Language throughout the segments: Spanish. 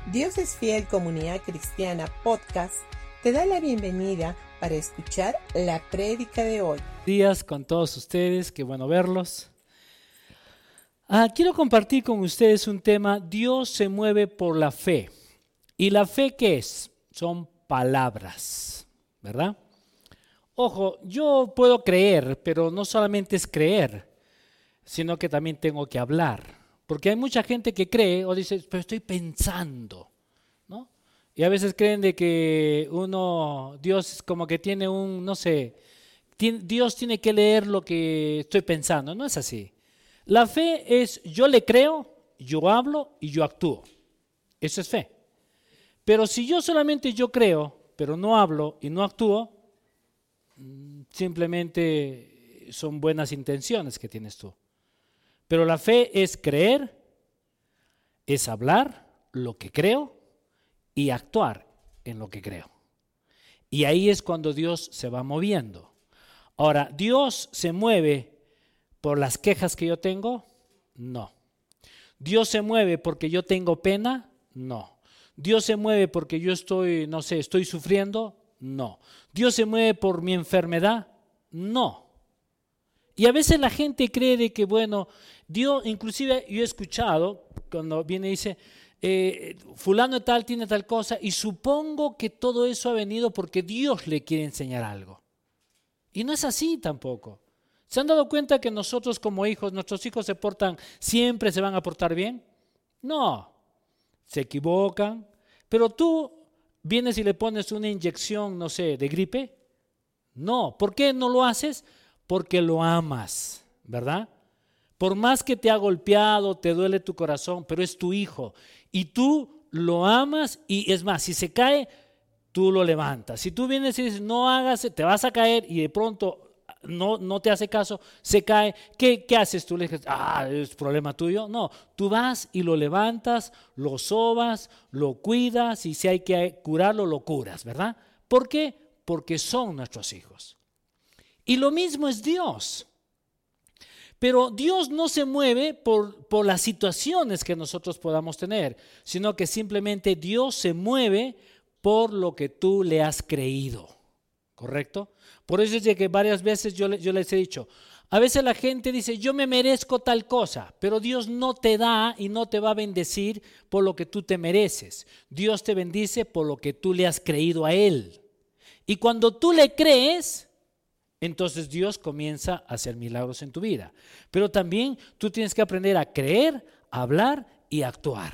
Dios es Fiel Comunidad Cristiana Podcast te da la bienvenida para escuchar la prédica de hoy. Días con todos ustedes, qué bueno verlos. Quiero compartir con ustedes un tema: Dios se mueve por la fe. ¿Y la fe qué es? Son palabras, ¿verdad? Ojo, yo puedo creer, pero no solamente es creer, sino que también tengo que hablar. Porque hay mucha gente que cree o dice, pero estoy pensando, ¿no? Y a veces creen de que Dios como que tiene Dios tiene que leer lo que estoy pensando. No es así. La fe es, yo le creo, yo hablo y yo actúo. Eso es fe. Pero si yo solamente yo creo, pero no hablo y no actúo, simplemente son buenas intenciones que tienes tú. Pero la fe es creer, es hablar lo que creo y actuar en lo que creo. Y ahí es cuando Dios se va moviendo. Ahora, ¿Dios se mueve por las quejas que yo tengo? No. ¿Dios se mueve porque yo tengo pena? No. ¿Dios se mueve porque yo estoy sufriendo? No. ¿Dios se mueve por mi enfermedad? No. Y a veces la gente cree de que, Dios, inclusive yo he escuchado cuando viene y dice, fulano de tal tiene tal cosa, y supongo que todo eso ha venido porque Dios le quiere enseñar algo. Y no es así tampoco. ¿Se han dado cuenta que nosotros como hijos, nuestros hijos siempre se van a portar bien? No, se equivocan, pero tú vienes y le pones una inyección, de gripe. No, ¿por qué no lo haces? Porque lo amas, ¿verdad? Por más que te ha golpeado, te duele tu corazón, pero es tu hijo y tú lo amas, y es más, si se cae, tú lo levantas. Si tú vienes y dices, no hagas, te vas a caer, y de pronto no te hace caso, se cae, ¿qué haces tú? Le dices, es problema tuyo. No, tú vas y lo levantas, lo sobas, lo cuidas, y si hay que curarlo, lo curas, ¿verdad? ¿Por qué? Porque son nuestros hijos. Y lo mismo es Dios. Pero Dios no se mueve por las situaciones que nosotros podamos tener, sino que simplemente Dios se mueve por lo que tú le has creído, ¿correcto? Por eso es de que varias veces yo les he dicho, a veces la gente dice, yo me merezco tal cosa, pero Dios no te da y no te va a bendecir por lo que tú te mereces. Dios te bendice por lo que tú le has creído a Él. Y cuando tú le crees, entonces Dios comienza a hacer milagros en tu vida. Pero también tú tienes que aprender a creer, a hablar y a actuar.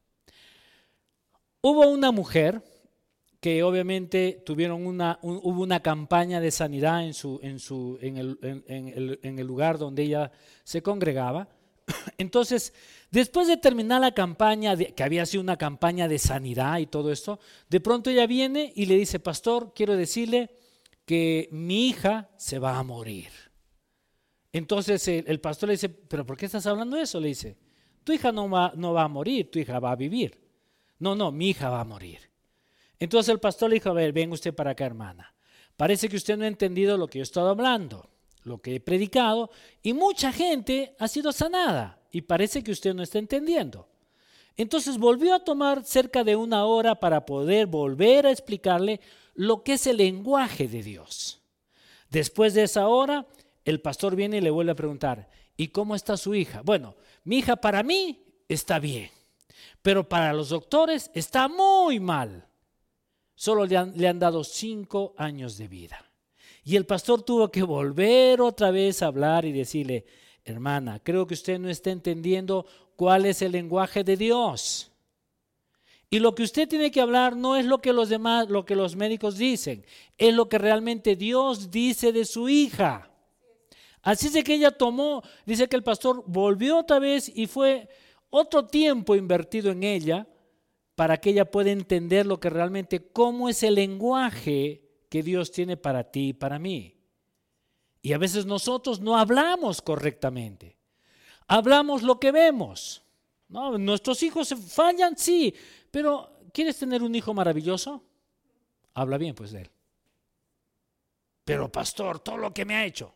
Hubo una mujer que obviamente hubo una campaña de sanidad en el lugar donde ella se congregaba. Entonces, después de terminar la campaña, que había sido una campaña de sanidad y todo esto, de pronto ella viene y le dice, pastor, quiero decirle que mi hija se va a morir. Entonces el pastor le dice, ¿pero por qué estás hablando de eso? Le dice, tu hija no va a morir, tu hija va a vivir. No, mi hija va a morir. Entonces el pastor le dijo, a ver, venga usted para acá, hermana. Parece que usted no ha entendido lo que yo he estado hablando, lo que he predicado, y mucha gente ha sido sanada, y parece que usted no está entendiendo. Entonces volvió a tomar cerca de 1 hora para poder volver a explicarle lo que es el lenguaje de Dios. Después de esa hora, el pastor viene y le vuelve a preguntar, ¿y cómo está su hija? Bueno, mi hija para mí está bien, pero para los doctores está muy mal. Solo le han dado 5 años de vida. Y el pastor tuvo que volver otra vez a hablar y decirle, hermana, creo que usted no está entendiendo cuál es el lenguaje de Dios. Y lo que usted tiene que hablar no es lo que los médicos dicen, es lo que realmente Dios dice de su hija. Así es de que ella dice que el pastor volvió otra vez y fue otro tiempo invertido en ella para que ella pueda entender cómo es el lenguaje que Dios tiene para ti y para mí. Y a veces nosotros no hablamos correctamente, hablamos lo que vemos. No, nuestros hijos fallan, sí, pero ¿quieres tener un hijo maravilloso? Habla bien pues de él. Pero pastor, todo lo que me ha hecho.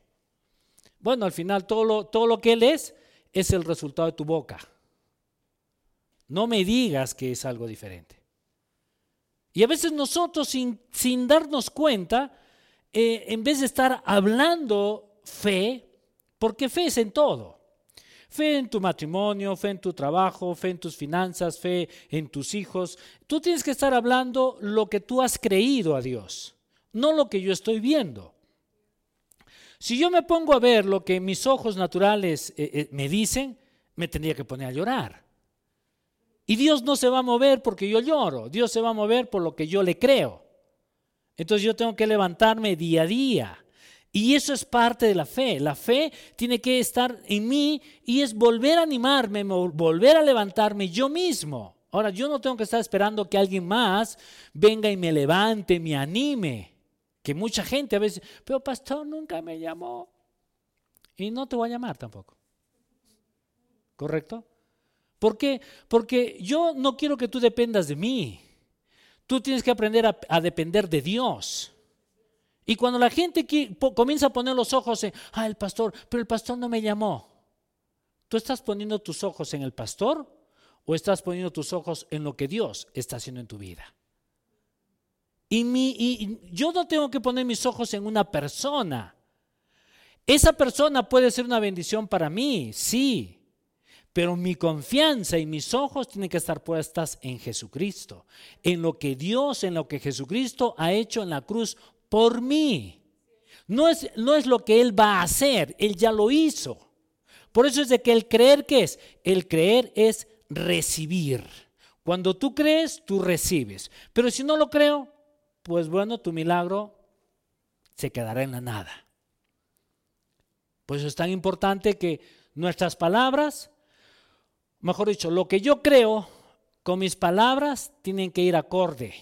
Bueno, al final todo lo que él es el resultado de tu boca. No me digas que es algo diferente. Y a veces nosotros sin darnos cuenta, en vez de estar hablando fe, porque fe es en todo. Fe en tu matrimonio, fe en tu trabajo, fe en tus finanzas, fe en tus hijos. Tú tienes que estar hablando lo que tú has creído a Dios, no lo que yo estoy viendo. Si yo me pongo a ver lo que mis ojos naturales me dicen, me tendría que poner a llorar. Y Dios no se va a mover porque yo lloro, Dios se va a mover por lo que yo le creo. Entonces yo tengo que levantarme día a día. Y eso es parte de la fe. La fe tiene que estar en mí y es volver a animarme, volver a levantarme yo mismo. Ahora, yo no tengo que estar esperando que alguien más venga y me levante, me anime. Que mucha gente a veces, pero pastor nunca me llamó. Y no te voy a llamar tampoco. ¿Correcto? ¿Por qué? Porque yo no quiero que tú dependas de mí. Tú tienes que aprender a depender de Dios. Y cuando la gente comienza a poner los ojos en, el pastor, pero el pastor no me llamó. ¿Tú estás poniendo tus ojos en el pastor o estás poniendo tus ojos en lo que Dios está haciendo en tu vida? Y yo no tengo que poner mis ojos en una persona. Esa persona puede ser una bendición para mí, sí. Pero mi confianza y mis ojos tienen que estar puestas en Jesucristo, en lo que Dios, en lo que Jesucristo ha hecho en la cruz por mí. No es lo que Él va a hacer, Él ya lo hizo. Por eso es de que el creer, ¿qué es? El creer es recibir. Cuando tú crees, tú recibes. Pero si no lo creo, pues bueno, tu milagro se quedará en la nada. Por eso es tan importante que nuestras palabras, mejor dicho, lo que yo creo con mis palabras tienen que ir acorde.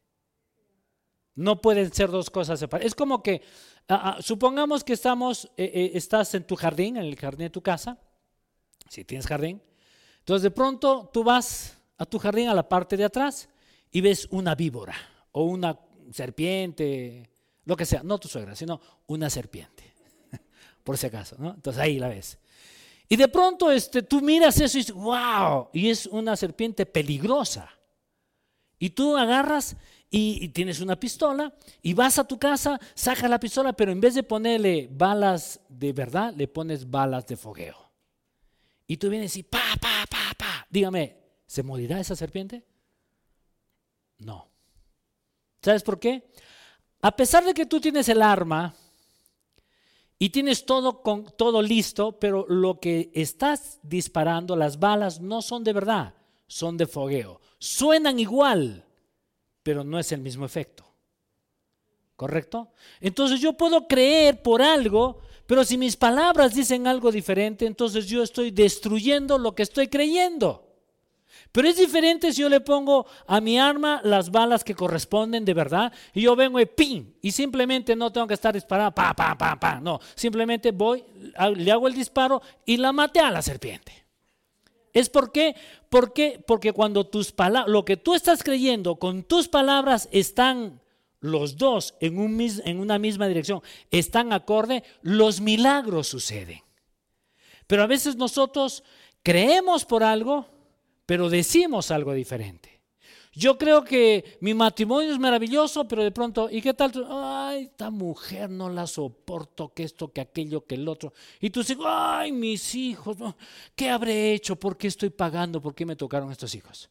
No pueden ser dos cosas separadas. Es como que, supongamos que estás en tu jardín, en el jardín de tu casa, si tienes jardín. Entonces de pronto tú vas a tu jardín a la parte de atrás y ves una víbora o una serpiente, lo que sea, no tu suegra, sino una serpiente, por si acaso, ¿no? Entonces ahí la ves. Y de pronto tú miras eso y dices, wow, y es una serpiente peligrosa. Y tú agarras y tienes una pistola y vas a tu casa, sacas la pistola, pero en vez de ponerle balas de verdad, le pones balas de fogueo. Y tú vienes y pa. Dígame, ¿se morirá esa serpiente? No. ¿Sabes por qué? A pesar de que tú tienes el arma y tienes todo listo, pero lo que estás disparando, las balas no son de verdad, son de fogueo. Suenan igual, pero no es el mismo efecto. ¿Correcto? Entonces yo puedo creer por algo, pero si mis palabras dicen algo diferente, entonces yo estoy destruyendo lo que estoy creyendo. Pero es diferente si yo le pongo a mi arma las balas que corresponden de verdad y yo vengo y ¡pim! Y simplemente no tengo que estar disparando, ¡pam! No, simplemente voy, le hago el disparo y la maté a la serpiente. ¿Es por qué? Porque cuando lo que tú estás creyendo con tus palabras están los dos en una misma dirección, están acorde, los milagros suceden. Pero a veces nosotros creemos por algo, pero decimos algo diferente. Yo creo que mi matrimonio es maravilloso, pero de pronto, ¿y qué tal? Ay, esta mujer no la soporto, que esto, que aquello, que el otro. Y tú dices, ay, mis hijos, ¿qué habré hecho? ¿Por qué estoy pagando? ¿Por qué me tocaron estos hijos?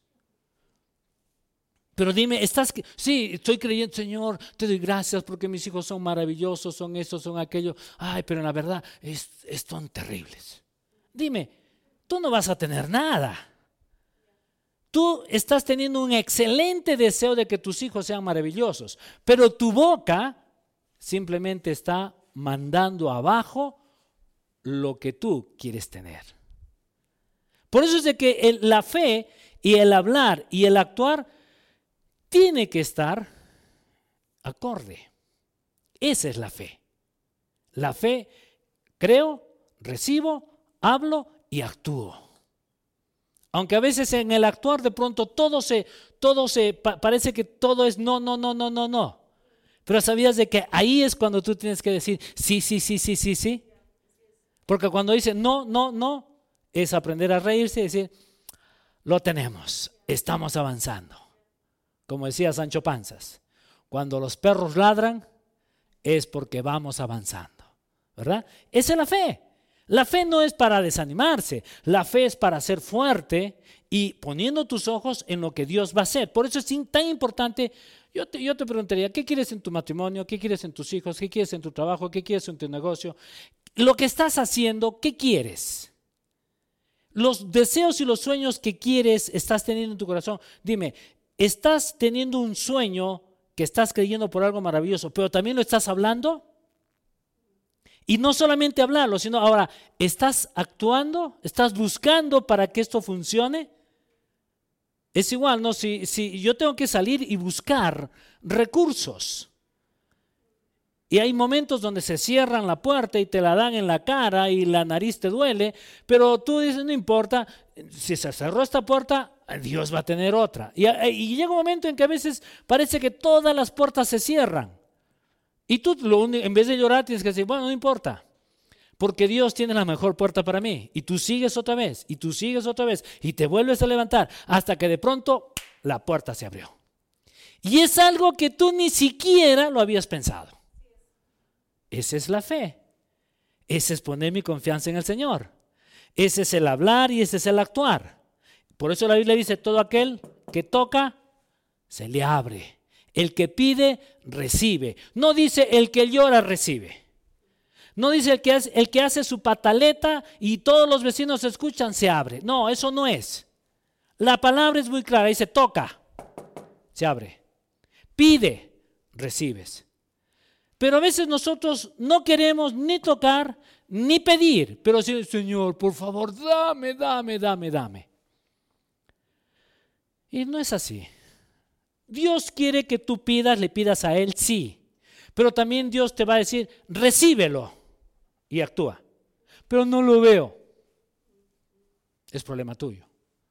Pero dime, sí, estoy creyendo, Señor, te doy gracias porque mis hijos son maravillosos, son estos, son aquellos. Ay, pero en la verdad, son terribles. Dime, tú no vas a tener nada. Tú estás teniendo un excelente deseo de que tus hijos sean maravillosos, pero tu boca simplemente está mandando abajo lo que tú quieres tener. Por eso es de que la fe y el hablar y el actuar tiene que estar acorde. Esa es la fe. La fe, creo, recibo, hablo y actúo. Aunque a veces en el actuar de pronto parece que todo es no. Pero sabías de que ahí es cuando tú tienes que decir sí. Porque cuando dice no, es aprender a reírse y decir, lo tenemos, estamos avanzando. Como decía Sancho Panzas, cuando los perros ladran es porque vamos avanzando, ¿verdad? Esa es la fe. La fe no es para desanimarse, la fe es para ser fuerte y poniendo tus ojos en lo que Dios va a hacer. Por eso es tan importante. Yo te preguntaría, ¿qué quieres en tu matrimonio? ¿Qué quieres en tus hijos? ¿Qué quieres en tu trabajo? ¿Qué quieres en tu negocio? Lo que estás haciendo, ¿qué quieres? Los deseos y los sueños que quieres, estás teniendo en tu corazón. Dime, ¿estás teniendo un sueño que estás creyendo por algo maravilloso, pero también lo estás hablando? Y no solamente hablarlo, sino ahora, ¿estás actuando? ¿Estás buscando para que esto funcione? Es igual, ¿no? Si yo tengo que salir y buscar recursos, y hay momentos donde se cierran la puerta y te la dan en la cara y la nariz te duele, pero tú dices, no importa, si se cerró esta puerta, Dios va a tener otra. Y llega un momento en que a veces parece que todas las puertas se cierran. Y tú en vez de llorar tienes que decir, bueno, no importa, porque Dios tiene la mejor puerta para mí. Y tú sigues otra vez, y tú sigues otra vez, y te vuelves a levantar hasta que de pronto la puerta se abrió. Y es algo que tú ni siquiera lo habías pensado. Esa es la fe. Ese es poner mi confianza en el Señor. Ese es el hablar y ese es el actuar. Por eso la Biblia dice, todo aquel que toca, se le abre. El que pide, recibe. No dice el que llora, recibe. No dice el que hace su pataleta y todos los vecinos escuchan, se abre. No, eso no es. La palabra es muy clara, dice toca, se abre. Pide, recibes. Pero a veces nosotros no queremos ni tocar ni pedir, pero sí, Señor, por favor, dame. Y no es así. Dios quiere que tú pidas, le pidas a Él, sí. Pero también Dios te va a decir, recíbelo y actúa. Pero no lo veo. Es problema tuyo.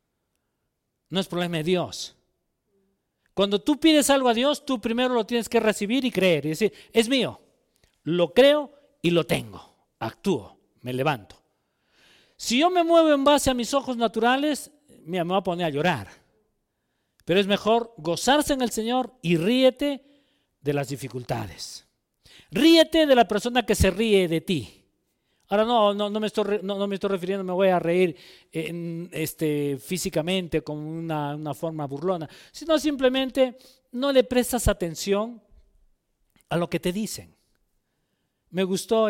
No es problema de Dios. Cuando tú pides algo a Dios, tú primero lo tienes que recibir y creer. Y decir, es mío. Lo creo y lo tengo. Actúo, me levanto. Si yo me muevo en base a mis ojos naturales, mira, me voy a poner a llorar. Pero es mejor gozarse en el Señor y ríete de las dificultades. Ríete de la persona que se ríe de ti. Ahora no me estoy refiriendo, me voy a reír físicamente con una forma burlona, sino simplemente no le prestas atención a lo que te dicen. Me gustó,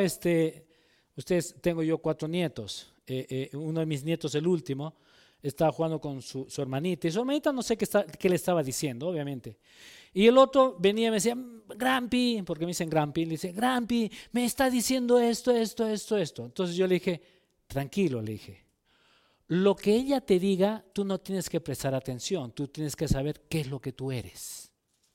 tengo yo 4 nietos, uno de mis nietos, el último, estaba jugando con su hermanita, y su hermanita no sé qué le estaba diciendo, obviamente. Y el otro venía y me decía, Grampi, porque me dicen Grampi, le dice, Grampi, me está diciendo esto. Entonces yo le dije, tranquilo, le dije, lo que ella te diga, tú no tienes que prestar atención, tú tienes que saber qué es lo que tú eres.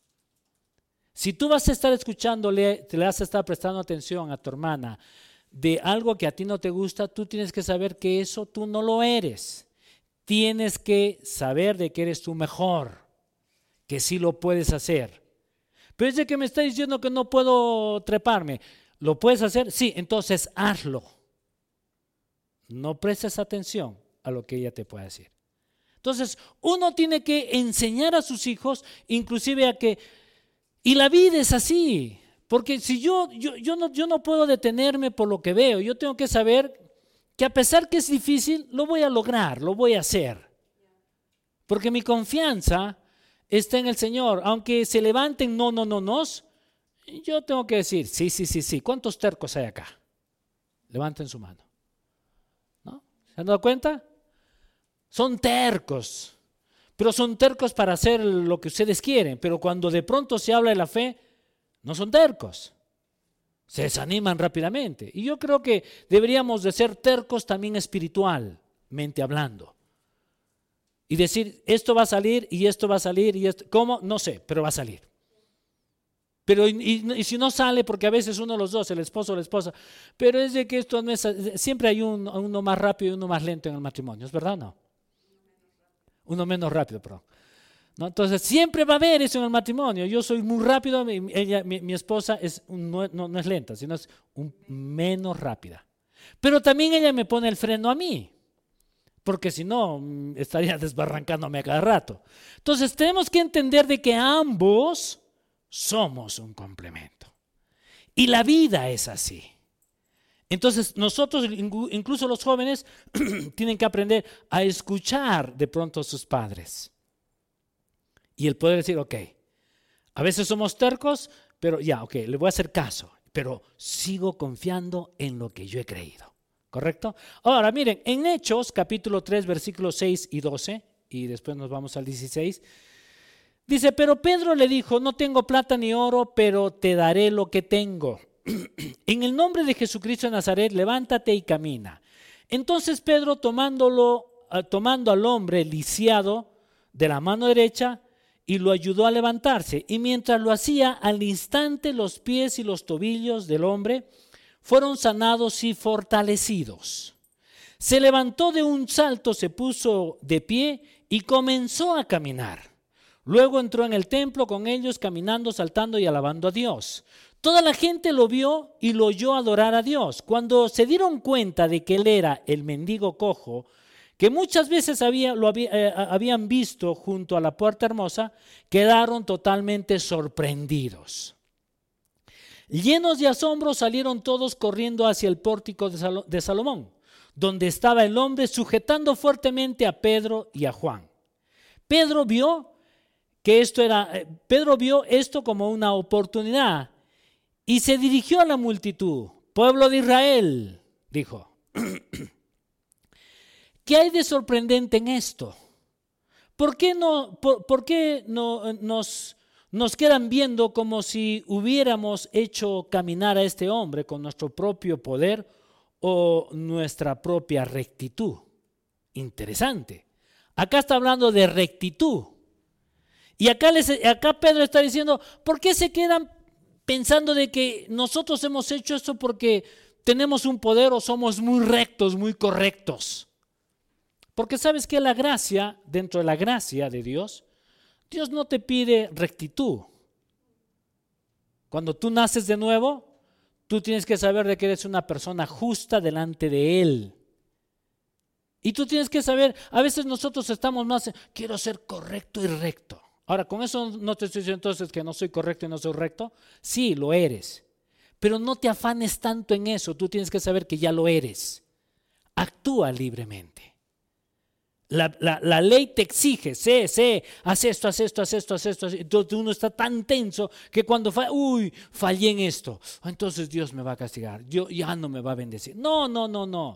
Si tú vas a estar escuchándole, te le vas a estar prestando atención a tu hermana de algo que a ti no te gusta, tú tienes que saber que eso tú no lo eres. Tienes que saber de que eres tú mejor, que sí lo puedes hacer. Pero es de que me está diciendo que no puedo treparme. ¿Lo puedes hacer? Sí, entonces hazlo. No prestes atención a lo que ella te pueda decir. Entonces, uno tiene que enseñar a sus hijos, inclusive a que, y la vida es así, porque si yo no puedo detenerme por lo que veo, yo tengo que saber que a pesar que es difícil, lo voy a lograr, lo voy a hacer. Porque mi confianza está en el Señor. Aunque se levanten no, yo tengo que decir, sí. ¿Cuántos tercos hay acá? Levanten su mano. ¿No? ¿Se han dado cuenta? Son tercos, pero son tercos para hacer lo que ustedes quieren. Pero cuando de pronto se habla de la fe, no son tercos. Se desaniman rápidamente. Y yo creo que deberíamos de ser tercos también espiritualmente hablando. Y decir, esto va a salir y esto va a salir y esto, ¿cómo? No sé, pero va a salir. Pero y si no sale, porque a veces uno de los dos, el esposo o la esposa, pero es de que esto no es, siempre hay uno más rápido y uno más lento en el matrimonio, ¿es verdad o no? Uno menos rápido, perdón. ¿No? Entonces siempre va a haber eso en el matrimonio. Yo soy muy rápido, mi esposa no es lenta, sino es menos rápida. Pero también ella me pone el freno a mí. porque si no estaría desbarrancándome a cada rato. Entonces tenemos que entender de que ambos somos un complemento. Y la vida es así. Entonces nosotros, incluso los jóvenes, tienen que aprender a escuchar de pronto a sus padres. Y el poder decir, ok, a veces somos tercos, pero ya, ok, le voy a hacer caso, pero sigo confiando en lo que yo he creído. ¿Correcto? Ahora miren, en Hechos capítulo 3 versículos 6 y 12, y después nos vamos al 16, dice, pero Pedro le dijo, no tengo plata ni oro, pero te daré lo que tengo. En el nombre de Jesucristo de Nazaret, levántate y camina. Entonces Pedro, tomando al hombre lisiado de la mano derecha, y lo ayudó a levantarse. Y mientras lo hacía, al instante los pies y los tobillos del hombre fueron sanados y fortalecidos. Se levantó de un salto, se puso de pie y comenzó a caminar. Luego entró en el templo con ellos, caminando, saltando y alabando a Dios. Toda la gente lo vio y lo oyó adorar a Dios. Cuando se dieron cuenta de que él era el mendigo cojo, que muchas veces habían visto junto a la puerta hermosa, quedaron totalmente sorprendidos. Llenos de asombro salieron todos corriendo hacia el pórtico de Salomón, donde estaba el hombre sujetando fuertemente a Pedro y a Juan. Pedro vio esto como una oportunidad y se dirigió a la multitud. Pueblo de Israel, dijo, ¿qué hay de sorprendente en esto? ¿Por qué no nos quedan viendo como si hubiéramos hecho caminar a este hombre con nuestro propio poder o nuestra propia rectitud? Interesante. Acá está hablando de rectitud. Y acá Pedro está diciendo, ¿por qué se quedan pensando de que nosotros hemos hecho esto porque tenemos un poder o somos muy rectos, muy correctos? Porque sabes que la gracia, dentro de la gracia de Dios, Dios no te pide rectitud. Cuando tú naces de nuevo, tú tienes que saber de que eres una persona justa delante de Él. Y tú tienes que saber, a veces nosotros estamos más, quiero ser correcto y recto. Ahora, con eso no te estoy diciendo entonces que no soy correcto y no soy recto. Sí, lo eres. Pero no te afanes tanto en eso, tú tienes que saber que ya lo eres. Actúa libremente. La ley te exige, haz esto. Entonces uno está tan tenso que cuando fallé en esto, entonces Dios me va a castigar, Dios ya no me va a bendecir. No.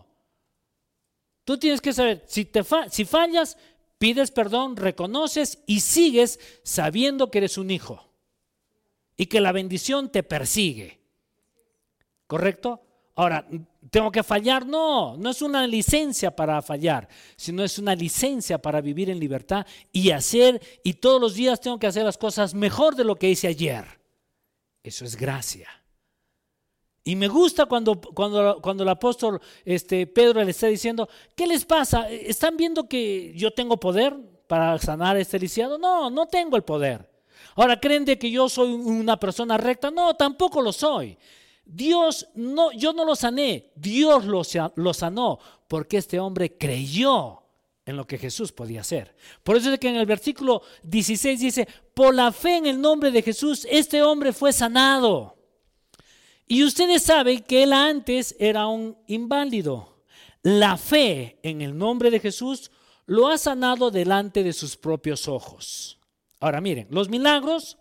Tú tienes que saber, si fallas, pides perdón, reconoces y sigues sabiendo que eres un hijo y que la bendición te persigue. ¿Correcto? Ahora, ¿tengo que fallar? No es una licencia para fallar, sino es una licencia para vivir en libertad y todos los días tengo que hacer las cosas mejor de lo que hice ayer. Eso es gracia. Y me gusta cuando el apóstol Pedro le está diciendo, ¿qué les pasa? ¿Están viendo que yo tengo poder para sanar a este lisiado? No tengo el poder. Ahora, ¿creen de que yo soy una persona recta? No, tampoco lo soy. Yo no lo sané, Dios lo sanó, porque este hombre creyó en lo que Jesús podía hacer. Por eso es que en el versículo 16 dice, por la fe en el nombre de Jesús, este hombre fue sanado. Y ustedes saben que él antes era un inválido. La fe en el nombre de Jesús lo ha sanado delante de sus propios ojos. Ahora miren, los milagros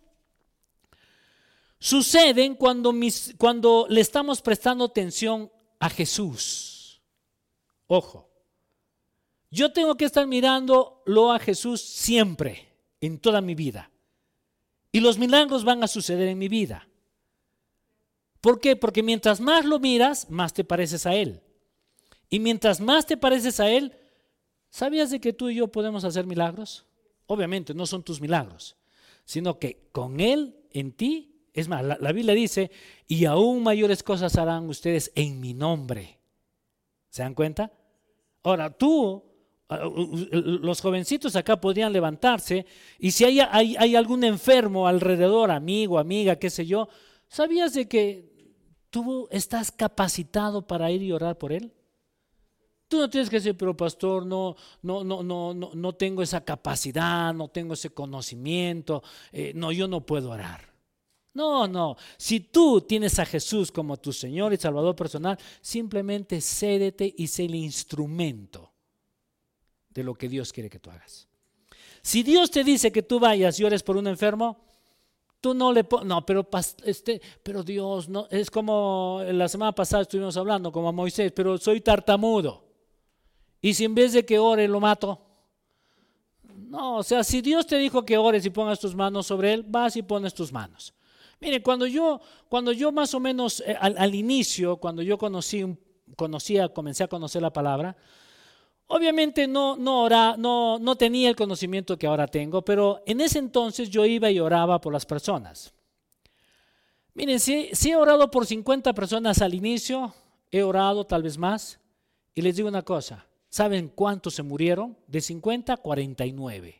suceden cuando le estamos prestando atención a Jesús. Ojo, yo tengo que estar mirándolo a Jesús siempre, en toda mi vida. Y los milagros van a suceder en mi vida. ¿Por qué? Porque mientras más lo miras, más te pareces a Él. Y mientras más te pareces a Él, ¿sabías de que tú y yo podemos hacer milagros? Obviamente no son tus milagros, sino que con Él en ti. Es más, la Biblia dice, y aún mayores cosas harán ustedes en mi nombre. ¿Se dan cuenta? Ahora los jovencitos acá podrían levantarse y si hay algún enfermo alrededor, amigo, amiga, qué sé yo, ¿sabías de que tú estás capacitado para ir y orar por él? Tú no tienes que decir, pero pastor, no tengo esa capacidad, no tengo ese conocimiento, no, yo no puedo orar. No, si tú tienes a Jesús como tu Señor y Salvador personal, simplemente cédete y sé el instrumento de lo que Dios quiere que tú hagas. Si Dios te dice que tú vayas y ores por un enfermo, tú no le pones, no, pero Dios, no, es como la semana pasada estuvimos hablando, como a Moisés, pero soy tartamudo. Y si en vez de que ore lo mato. No, o sea, si Dios te dijo que ores y pongas tus manos sobre él, vas y pones tus manos. Mire, cuando yo más o menos al inicio, cuando yo comencé a conocer la palabra, obviamente no tenía el conocimiento que ahora tengo, pero en ese entonces yo iba y oraba por las personas. Miren, si he orado por 50 personas al inicio, he orado tal vez más, y les digo una cosa, ¿saben cuántos se murieron? De 50 a 49.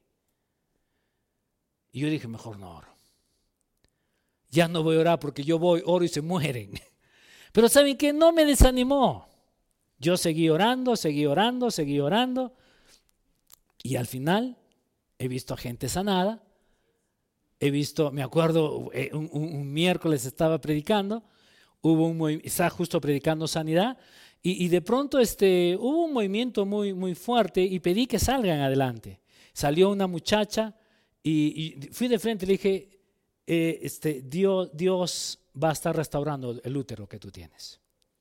Y yo dije, mejor no oro. Ya no voy a orar porque yo oro y se mueren. Pero ¿saben qué? No me desanimó. Yo seguí orando, y al final he visto a gente sanada. Me acuerdo, un miércoles estaba predicando, estaba justo predicando sanidad, y de pronto hubo un movimiento muy, muy fuerte y pedí que salgan adelante. Salió una muchacha y fui de frente y le dije, Dios va a estar restaurando el útero que tú tienes.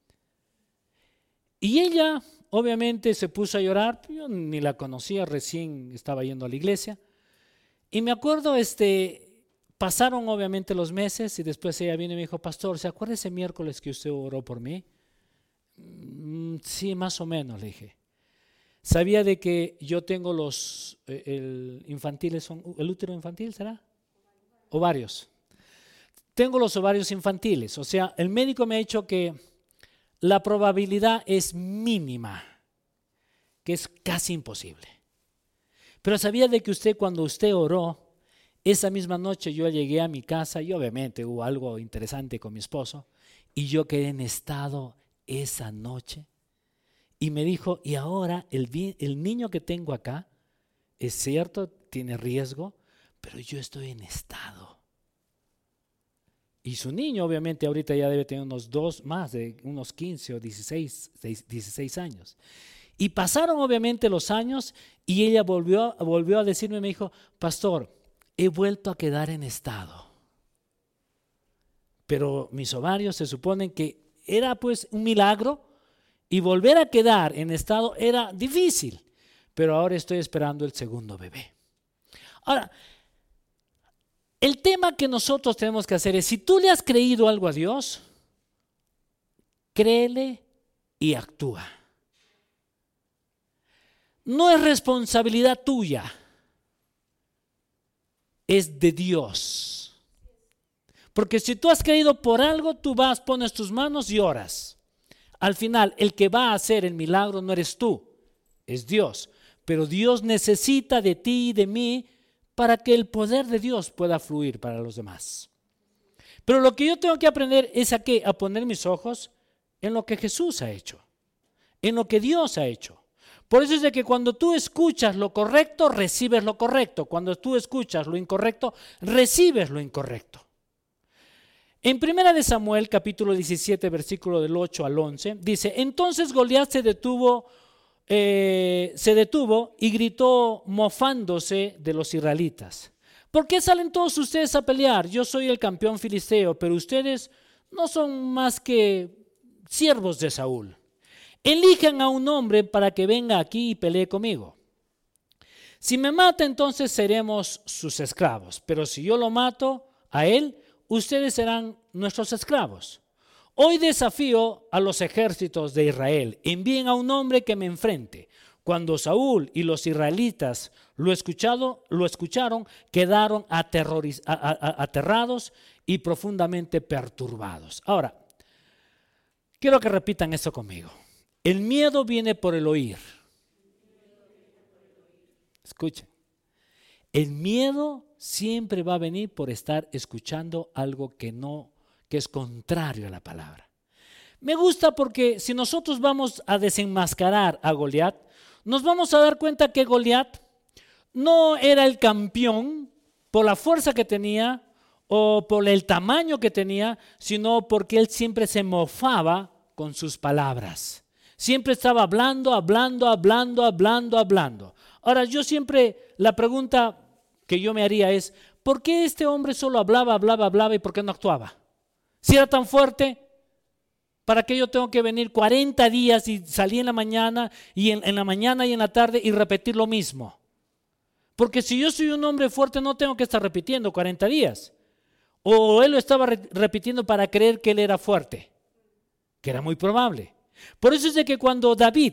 Y ella obviamente se puso a llorar, yo ni la conocía, recién estaba yendo a la iglesia. Y me acuerdo, pasaron obviamente los meses y después ella vino y me dijo, pastor, ¿se acuerda ese miércoles que usted oró por mí? Sí, más o menos, le dije. ¿Sabía de que yo tengo el útero infantil, será? Ovarios. Tengo los ovarios infantiles, o sea, el médico me ha dicho que la probabilidad es mínima, que es casi imposible. Pero sabía de que cuando usted oró, esa misma noche yo llegué a mi casa y obviamente hubo algo interesante con mi esposo y yo quedé en estado esa noche y me dijo, y ahora el niño que tengo acá, es cierto, tiene riesgo, pero yo estoy en estado. Y su niño obviamente ahorita ya debe tener más de unos 15 o 16 años. Y pasaron obviamente los años y ella volvió a decirme, me dijo, pastor, he vuelto a quedar en estado. Pero mis ovarios se suponen que era pues un milagro y volver a quedar en estado era difícil. Pero ahora estoy esperando el segundo bebé. Ahora, el tema que nosotros tenemos que hacer es, si tú le has creído algo a Dios, créele y actúa. No es responsabilidad tuya, es de Dios. Porque si tú has creído por algo, tú vas, pones tus manos y oras. Al final, el que va a hacer el milagro no eres tú, es Dios. Pero Dios necesita de ti y de mí para que el poder de Dios pueda fluir para los demás. Pero lo que yo tengo que aprender es a poner mis ojos en lo que Jesús ha hecho, en lo que Dios ha hecho. Por eso es de que cuando tú escuchas lo correcto, recibes lo correcto. Cuando tú escuchas lo incorrecto, recibes lo incorrecto. En 1 Samuel, capítulo 17, versículo del 8 al 11, dice, entonces Goliat se detuvo y gritó mofándose de los israelitas. ¿Por qué salen todos ustedes a pelear? Yo soy el campeón filisteo, pero ustedes no son más que siervos de Saúl. Elijan a un hombre para que venga aquí y pelee conmigo. Si me mata, entonces seremos sus esclavos, pero si yo lo mato a él, ustedes serán nuestros esclavos. Hoy desafío a los ejércitos de Israel, envíen a un hombre que me enfrente. Cuando Saúl y los israelitas lo escucharon, quedaron aterrados y profundamente perturbados. Ahora, quiero que repitan esto conmigo. El miedo viene por el oír. Escuchen. El miedo siempre va a venir por estar escuchando algo que es contrario a la palabra. Me gusta porque si nosotros vamos a desenmascarar a Goliat, nos vamos a dar cuenta que Goliat no era el campeón por la fuerza que tenía o por el tamaño que tenía, sino porque él siempre se mofaba con sus palabras. Siempre estaba hablando. Ahora, yo siempre, la pregunta que yo me haría es, ¿por qué este hombre solo hablaba y por qué no actuaba? Si era tan fuerte, ¿para qué yo tengo que venir 40 días y salir en la mañana y en la mañana y en la tarde y repetir lo mismo? Porque si yo soy un hombre fuerte, no tengo que estar repitiendo 40 días. O él lo estaba repitiendo para creer que él era fuerte, que era muy probable. Por eso es de que cuando David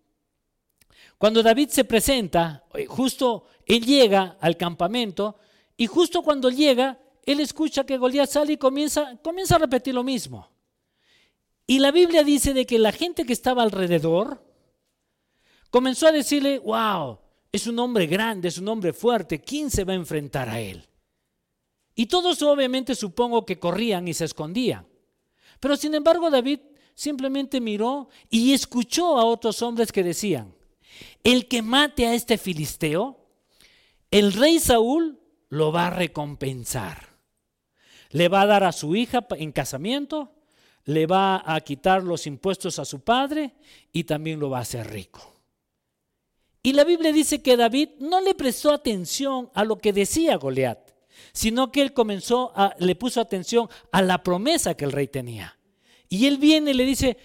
se presenta, justo él llega al campamento y justo cuando llega, él escucha que Goliat sale y comienza a repetir lo mismo. Y la Biblia dice de que la gente que estaba alrededor comenzó a decirle, wow, es un hombre grande, es un hombre fuerte, ¿quién se va a enfrentar a él? Y todos obviamente supongo que corrían y se escondían. Pero sin embargo David simplemente miró y escuchó a otros hombres que decían, el que mate a este filisteo, el rey Saúl lo va a recompensar. Le va a dar a su hija en casamiento, le va a quitar los impuestos a su padre y también lo va a hacer rico. Y la Biblia dice que David no le prestó atención a lo que decía Goliat, sino que él le puso atención a la promesa que el rey tenía. Y él viene y le dice,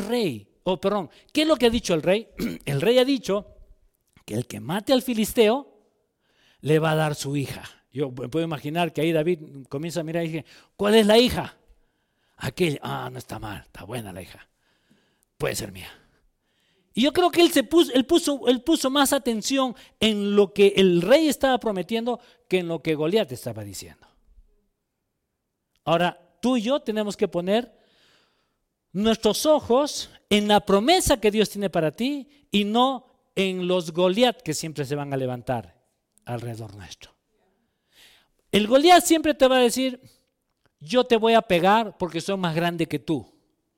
¿qué es lo que ha dicho el rey? El rey ha dicho que el que mate al filisteo le va a dar su hija. Yo me puedo imaginar que ahí David comienza a mirar y dice, ¿cuál es la hija? Aquella, no está mal, está buena la hija, puede ser mía. Y yo creo que él puso más atención en lo que el rey estaba prometiendo que en lo que Goliat estaba diciendo. Ahora, tú y yo tenemos que poner nuestros ojos en la promesa que Dios tiene para ti y no en los Goliat que siempre se van a levantar alrededor nuestro. El Goliat siempre te va a decir, yo te voy a pegar porque soy más grande que tú.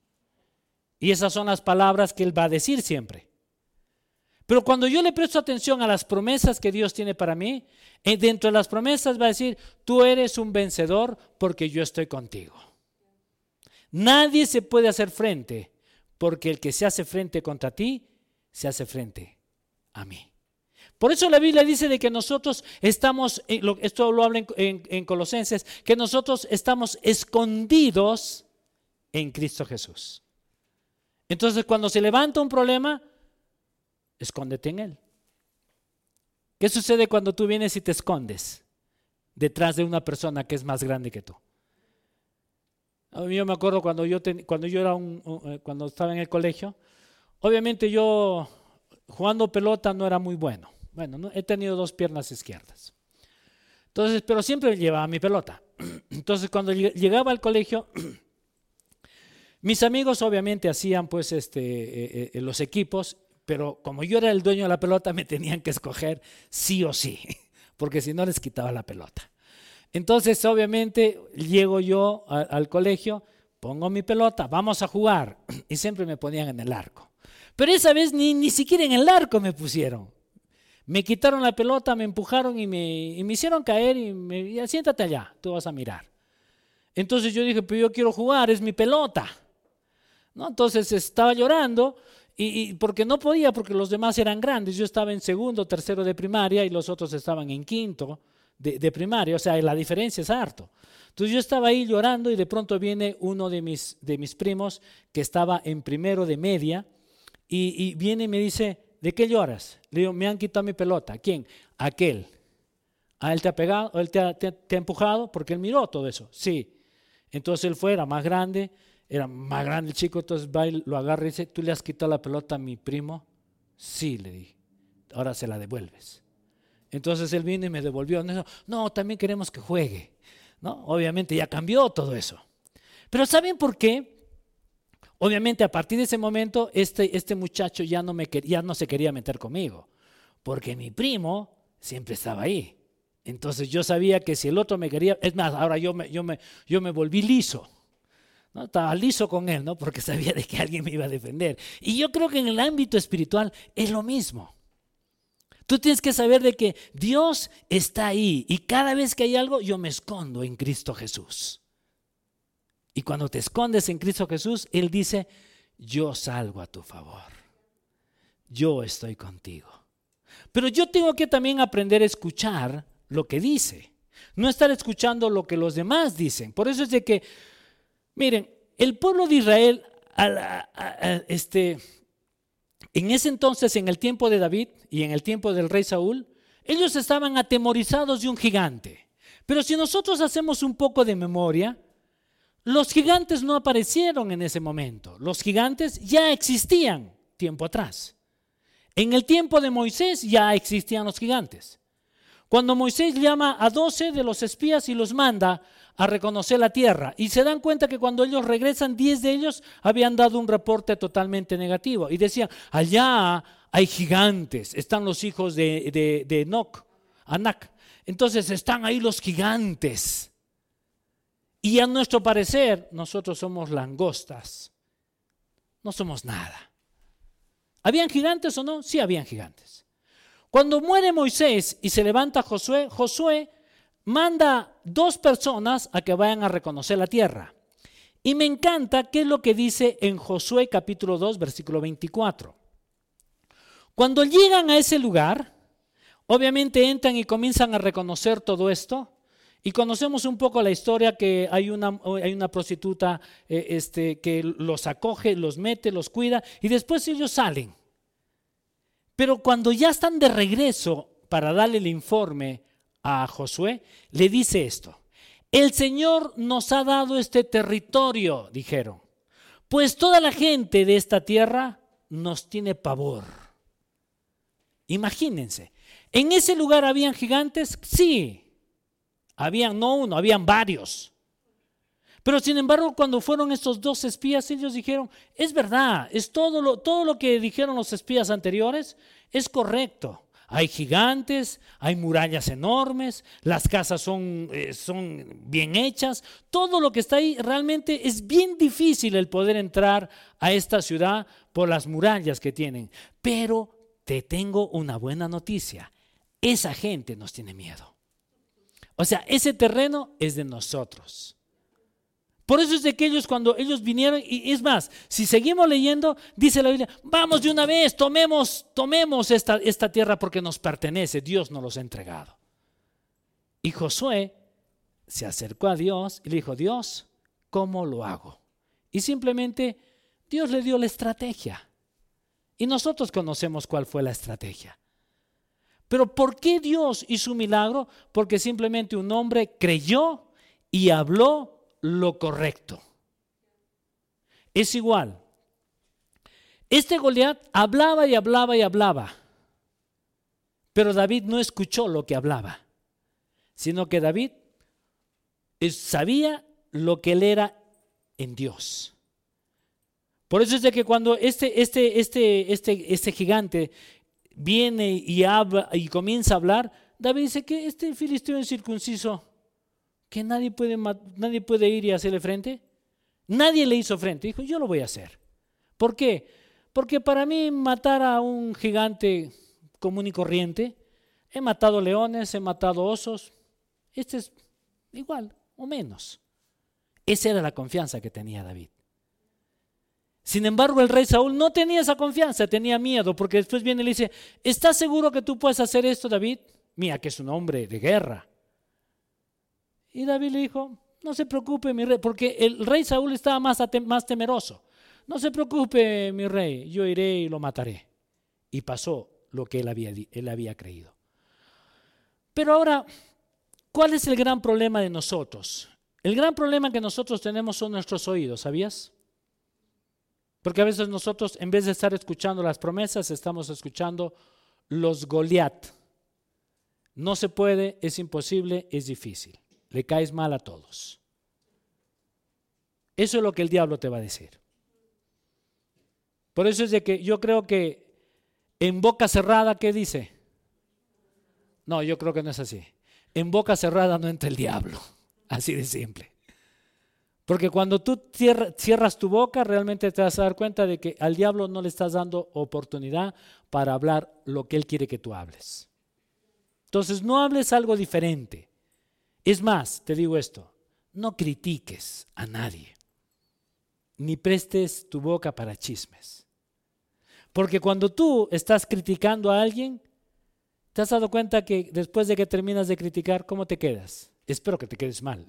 Y esas son las palabras que él va a decir siempre. Pero cuando yo le presto atención a las promesas que Dios tiene para mí, dentro de las promesas va a decir, tú eres un vencedor porque yo estoy contigo. Nadie se puede hacer frente porque el que se hace frente contra ti, se hace frente a mí. Por eso la Biblia dice de que nosotros estamos, esto lo habla en Colosenses, que nosotros estamos escondidos en Cristo Jesús. Entonces cuando se levanta un problema, escóndete en él. ¿Qué sucede cuando tú vienes y te escondes detrás de una persona que es más grande que tú? Yo me acuerdo cuando estaba en el colegio, obviamente yo jugando pelota no era muy bueno. Bueno, he tenido 2 piernas izquierdas. Entonces, pero siempre llevaba mi pelota. Entonces, cuando llegaba al colegio, mis amigos obviamente hacían pues los equipos, pero como yo era el dueño de la pelota, me tenían que escoger sí o sí, porque si no les quitaba la pelota. Entonces, obviamente, llego yo al colegio, pongo mi pelota, vamos a jugar, y siempre me ponían en el arco. Pero esa vez ni siquiera en el arco me pusieron. Me quitaron la pelota, me empujaron y me hicieron caer y siéntate allá, tú vas a mirar. Entonces yo dije, pero yo quiero jugar, es mi pelota. ¿No? Entonces estaba llorando y porque no podía, porque los demás eran grandes. Yo estaba en segundo, tercero de primaria y los otros estaban en quinto de primaria. O sea, la diferencia es harto. Entonces yo estaba ahí llorando y de pronto viene uno de mis primos que estaba en primero de media y viene y me dice, ¿de qué lloras? Le digo, me han quitado mi pelota. ¿Quién? Aquel. ¿A él te ha pegado? ¿Él te ha empujado? Porque él miró todo eso. Sí. Entonces él era más grande el chico, entonces va y lo agarra y dice, ¿tú le has quitado la pelota a mi primo? Sí, le dije. Ahora se la devuelves. Entonces él vino y me devolvió. No, también queremos que juegue. ¿No? Obviamente ya cambió todo eso. Pero ¿saben por qué? Obviamente a partir de ese momento este muchacho ya no se quería meter conmigo, porque mi primo siempre estaba ahí. Entonces yo sabía que si el otro me quería, es más, ahora yo me volví liso. ¿no? Estaba liso con él, ¿no? Porque sabía de que alguien me iba a defender. Y yo creo que en el ámbito espiritual es lo mismo. Tú tienes que saber de que Dios está ahí y cada vez que hay algo yo me escondo en Cristo Jesús. Y cuando te escondes en Cristo Jesús, Él dice, yo salgo a tu favor. Yo estoy contigo. Pero yo tengo que también aprender a escuchar lo que dice. No estar escuchando lo que los demás dicen. Por eso es de que, miren, el pueblo de Israel, en ese entonces, en el tiempo de David y en el tiempo del rey Saúl, ellos estaban atemorizados de un gigante. Pero si nosotros hacemos un poco de memoria, los gigantes no aparecieron en ese momento. Los gigantes ya existían tiempo atrás. En el tiempo de Moisés ya existían los gigantes. Cuando Moisés llama a 12 de los espías y los manda a reconocer la tierra, y se dan cuenta que cuando ellos regresan, 10 de ellos habían dado un reporte totalmente negativo y decían, allá hay gigantes, están los hijos de Anac, entonces están ahí los gigantes, y a nuestro parecer nosotros somos langostas, no somos nada. ¿Habían gigantes o no? Sí, habían gigantes. Cuando muere Moisés y se levanta Josué, Josué manda 2 personas a que vayan a reconocer la tierra. Y me encanta qué es lo que dice en Josué capítulo 2, versículo 24. Cuando llegan a ese lugar, obviamente entran y comienzan a reconocer todo esto. Y conocemos un poco la historia que hay una prostituta que los acoge, los mete, los cuida y después ellos salen. Pero cuando ya están de regreso para darle el informe a Josué, le dice esto: el Señor nos ha dado este territorio, dijeron, pues toda la gente de esta tierra nos tiene pavor. Imagínense, ¿en ese lugar habían gigantes? Sí, habían no uno, habían varios. Pero sin embargo, cuando fueron estos 2 espías, ellos dijeron, es verdad, es todo lo que dijeron los espías anteriores es correcto. Hay gigantes, hay murallas enormes, las casas son bien hechas, todo lo que está ahí realmente es bien difícil el poder entrar a esta ciudad por las murallas que tienen. Pero te tengo una buena noticia, esa gente nos tiene miedo. O sea, ese terreno es de nosotros. Por eso es de que ellos, cuando ellos vinieron, y es más, si seguimos leyendo, dice la Biblia, vamos de una vez, tomemos esta tierra porque nos pertenece, Dios nos los ha entregado. Y Josué se acercó a Dios y le dijo, Dios, ¿cómo lo hago? Y simplemente Dios le dio la estrategia. Y nosotros conocemos cuál fue la estrategia. Pero ¿por qué Dios hizo un milagro? Porque simplemente un hombre creyó y habló lo correcto. Es igual. Este Goliat hablaba y hablaba y hablaba, pero David no escuchó lo que hablaba, sino que David sabía lo que él era en Dios. Por eso es de que cuando este gigante viene y habla y comienza a hablar, David dice que este filisteo incircunciso, que nadie puede ir y hacerle frente. Nadie le hizo frente. Dijo, yo lo voy a hacer. ¿Por qué? Porque para mí matar a un gigante común y corriente, he matado leones, he matado osos, este es igual o menos. Esa era la confianza que tenía David. Sin embargo, el rey Saúl no tenía esa confianza, tenía miedo, porque después viene y le dice, ¿estás seguro que tú puedes hacer esto, David? Mira que es un hombre de guerra. Y David le dijo, no se preocupe mi rey, porque el rey Saúl estaba más temeroso. No se preocupe mi rey, yo iré y lo mataré. Y pasó lo que él había creído. Pero ahora, ¿cuál es el gran problema de nosotros? El gran problema que nosotros tenemos son nuestros oídos, ¿sabías? Porque a veces nosotros, en vez de estar escuchando las promesas, estamos escuchando los Goliat. No se puede, es imposible, es difícil. Le caes mal a todos. Eso es lo que el diablo te va a decir. Por eso es de que yo creo que en boca cerrada, ¿qué dice? No, yo creo que no es así. En boca cerrada no entra el diablo. Así de simple. Porque cuando tú cierras tu boca, realmente te vas a dar cuenta de que al diablo no le estás dando oportunidad para hablar lo que él quiere que tú hables. Entonces no hables algo diferente. Es más, te digo esto, no critiques a nadie, ni prestes tu boca para chismes. Porque cuando tú estás criticando a alguien, ¿te has dado cuenta que después de que terminas de criticar, cómo te quedas? Espero que te quedes mal.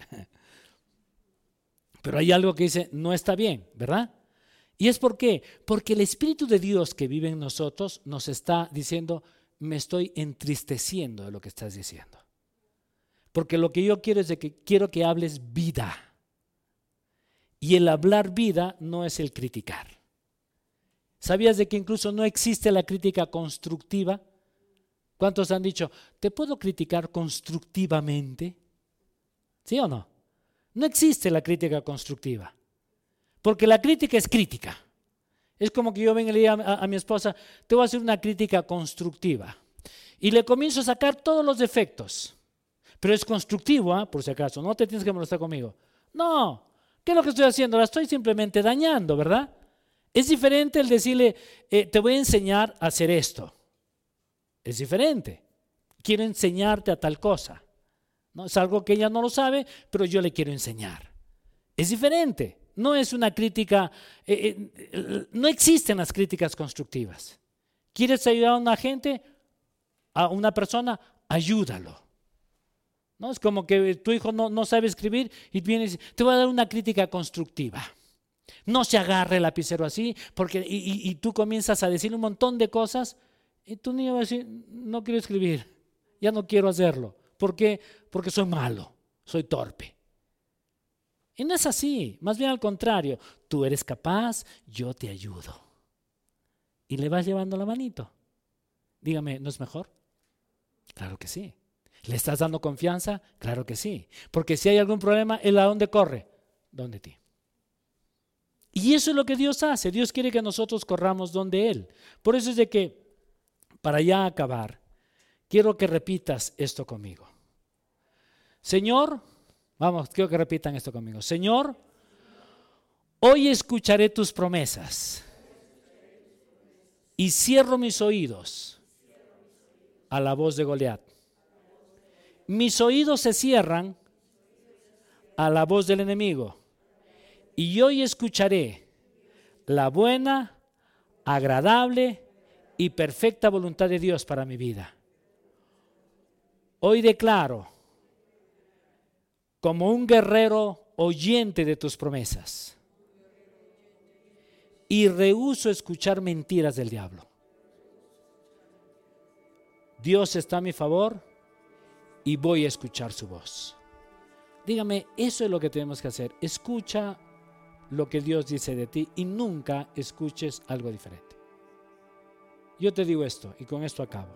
Pero hay algo que dice, no está bien, ¿verdad? ¿Y es por qué? Porque el Espíritu de Dios que vive en nosotros nos está diciendo, me estoy entristeciendo de lo que estás diciendo. Porque lo que yo quiero es de que quiero que hables vida. Y el hablar vida no es el criticar. ¿Sabías de que incluso no existe la crítica constructiva? ¿Cuántos han dicho, te puedo criticar constructivamente? ¿Sí o no? No existe la crítica constructiva, porque la crítica es crítica. Es como que yo venga y le diga a mi esposa, te voy a hacer una crítica constructiva. Y le comienzo a sacar todos los defectos. Pero es constructivo, por si acaso, no te tienes que molestar conmigo. No, ¿qué es lo que estoy haciendo? La estoy simplemente dañando, ¿verdad? Es diferente el decirle, te voy a enseñar a hacer esto. Es diferente. Quiero enseñarte a tal cosa. ¿No? Es algo que ella no lo sabe, pero yo le quiero enseñar. Es diferente. No es una crítica, no existen las críticas constructivas. ¿Quieres ayudar a una gente, a una persona? Ayúdalo. ¿No? Es como que tu hijo no sabe escribir y viene y dice, te voy a dar una crítica constructiva. No se agarre el lapicero así, porque y tú comienzas a decir un montón de cosas y tu niño va a decir, no quiero escribir, ya no quiero hacerlo. ¿Por qué? Porque soy malo, soy torpe. Y no es así, más bien al contrario, tú eres capaz, yo te ayudo. Y le vas llevando la manito. Dígame, ¿no es mejor? Claro que sí. ¿Le estás dando confianza? Claro que sí. Porque si hay algún problema, ¿él a dónde corre? ¿Dónde ti? Y eso es lo que Dios hace. Dios quiere que nosotros corramos donde Él. Por eso es de que, para ya acabar, quiero que repitas esto conmigo. Señor, vamos, quiero que repitan esto conmigo. Señor, hoy escucharé tus promesas y cierro mis oídos a la voz de Goliat. Mis oídos se cierran a la voz del enemigo y hoy escucharé la buena, agradable y perfecta voluntad de Dios para mi vida. Hoy declaro, como un guerrero oyente de tus promesas, y rehúso escuchar mentiras del diablo. Dios está a mi favor y voy a escuchar su voz. Dígame, eso es lo que tenemos que hacer. Escucha lo que Dios dice de ti y nunca escuches algo diferente. Yo te digo esto y con esto acabo.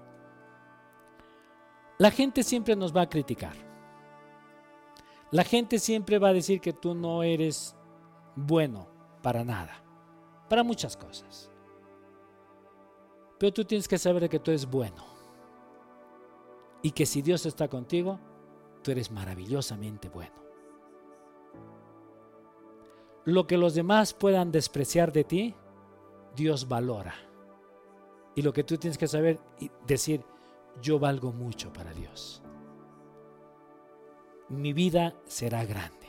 La gente siempre nos va a criticar. La gente siempre va a decir que tú no eres bueno para nada, para muchas cosas. Pero tú tienes que saber que tú eres bueno y que si Dios está contigo, tú eres maravillosamente bueno. Lo que los demás puedan despreciar de ti, Dios valora. Y lo que tú tienes que saber y decir, yo valgo mucho para Dios. Mi vida será grande.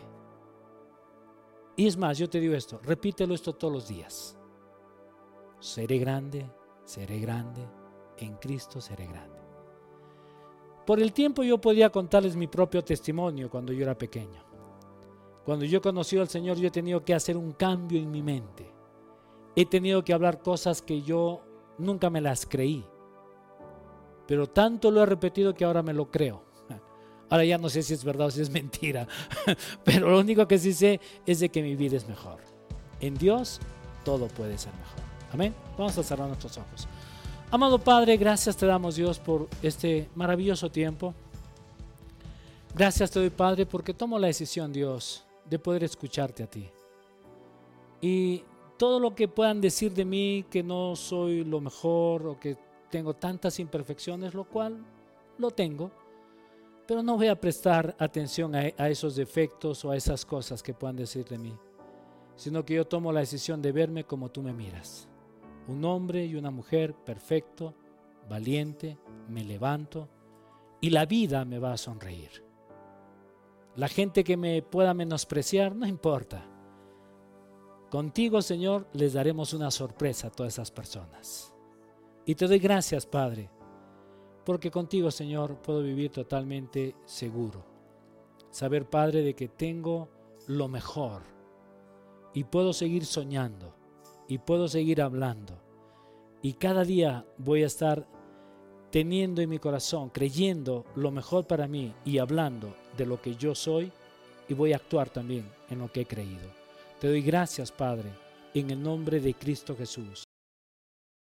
Y es más, yo te digo esto, repítelo esto todos los días. Seré grande, en Cristo seré grande. Por el tiempo yo podía contarles mi propio testimonio cuando yo era pequeño. Cuando yo conocí al Señor, yo he tenido que hacer un cambio en mi mente. He tenido que hablar cosas que yo nunca me las creí. Pero tanto lo he repetido que ahora me lo creo. Ahora ya no sé si es verdad o si es mentira. Pero lo único que sí sé es de que mi vida es mejor. En Dios todo puede ser mejor. Amén. Vamos a cerrar nuestros ojos. Amado Padre, gracias te damos, Dios, por este maravilloso tiempo. Gracias te doy, Padre, porque tomo la decisión, Dios, de poder escucharte a ti. Y todo lo que puedan decir de mí, que no soy lo mejor o que tengo tantas imperfecciones, lo cual lo tengo, Pero no voy a prestar atención a esos defectos o a esas cosas que puedan decir de mí, sino que yo tomo la decisión de verme como tú me miras. Un hombre y una mujer perfecto, valiente, me levanto y la vida me va a sonreír. La gente que me pueda menospreciar, no importa. Contigo, Señor, les daremos una sorpresa a todas esas personas. Y te doy gracias, Padre, porque contigo, Señor, puedo vivir totalmente seguro. Saber, Padre, de que tengo lo mejor y puedo seguir soñando y puedo seguir hablando. Y cada día voy a estar teniendo en mi corazón, creyendo lo mejor para mí y hablando de lo que yo soy, y voy a actuar también en lo que he creído. Te doy gracias, Padre, en el nombre de Cristo Jesús.